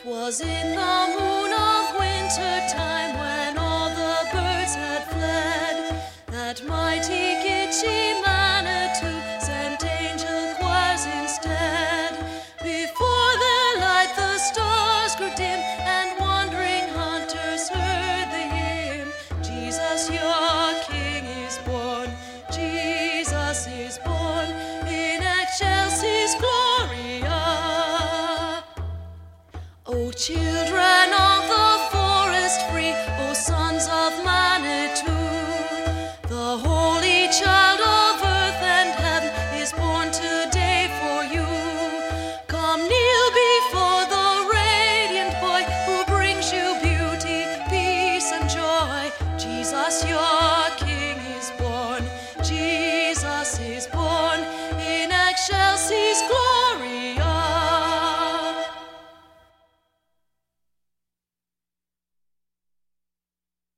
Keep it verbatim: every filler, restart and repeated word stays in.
'Twas in the moon of winter time, when all the birds had fled, that mighty Gitche Manitou sent angel choirs instead. Before their light the stars grew dim, and wandering hunters heard the hymn, Jesus your King is born, Jesus is born, in excelsis Gloria. O children